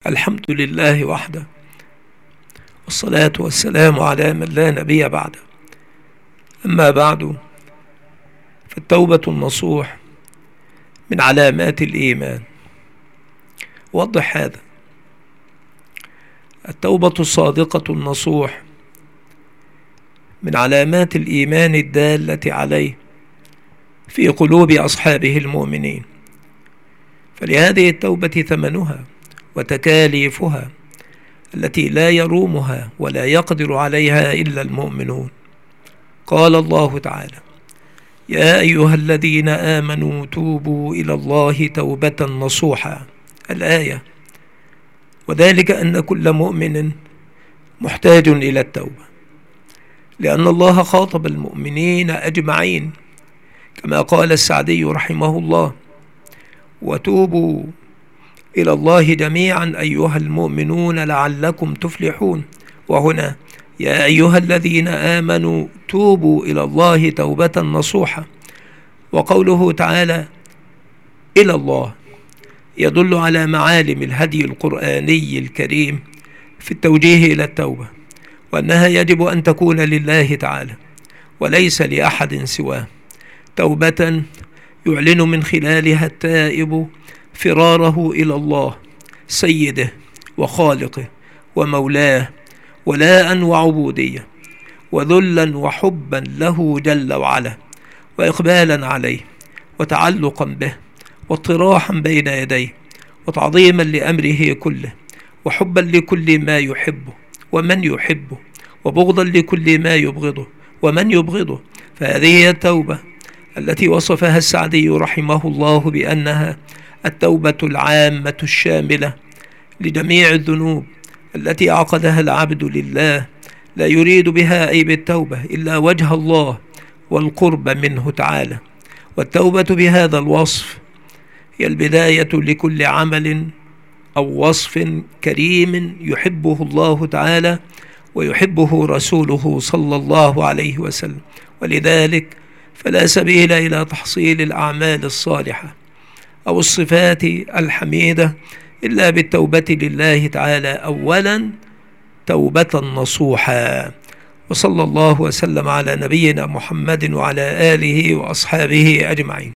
الحمد لله وحده، والصلاة والسلام على من لا نبي بعده. أما بعد، فالتوبة النصوح من علامات الإيمان. وضح هذا: التوبة الصادقة النصوح من علامات الإيمان الدالة عليه في قلوب أصحابه المؤمنين، فلهذه التوبة ثمنها وتكاليفها التي لا يرومها ولا يقدر عليها إلا المؤمنون. قال الله تعالى: يا أيها الذين آمنوا توبوا إلى الله توبة نصوحا. الآية. وذلك أن كل مؤمن محتاج إلى التوبة، لأن الله خاطب المؤمنين أجمعين، كما قال السعدي رحمه الله: وتوبوا إلى الله جميعا أيها المؤمنون لعلكم تفلحون. وهنا: يا أيها الذين آمنوا توبوا إلى الله توبة نصوحا. وقوله تعالى إلى الله يدل على معالم الهدي القرآني الكريم في التوجيه إلى التوبة، وأنها يجب أن تكون لله تعالى وليس لأحد سواه، توبة يعلن من خلالها التائب فراره إلى الله سيده وخالقه ومولاه، ولاء وعبودية، وذلا وحبا له جل وعلا، وإقبالا عليه، وتعلقا به، واطراحا بين يديه، وتعظيما لأمره كله، وحبا لكل ما يحبه ومن يحبه، وبغضا لكل ما يبغضه ومن يبغضه. فهذه هي التوبة التي وصفها السعدي رحمه الله بأنها التوبة العامة الشاملة لجميع الذنوب التي عقدها العبد لله، لا يريد بها أي بالتوبة إلا وجه الله والقرب منه تعالى. والتوبة بهذا الوصف هي البداية لكل عمل أو وصف كريم يحبه الله تعالى ويحبه رسوله صلى الله عليه وسلم. ولذلك فلا سبيل إلى تحصيل الأعمال الصالحة أو الصفات الحميدة إلا بالتوبة لله تعالى أولا توبة نصوحا. وصلى الله وسلم على نبينا محمد وعلى آله وأصحابه أجمعين.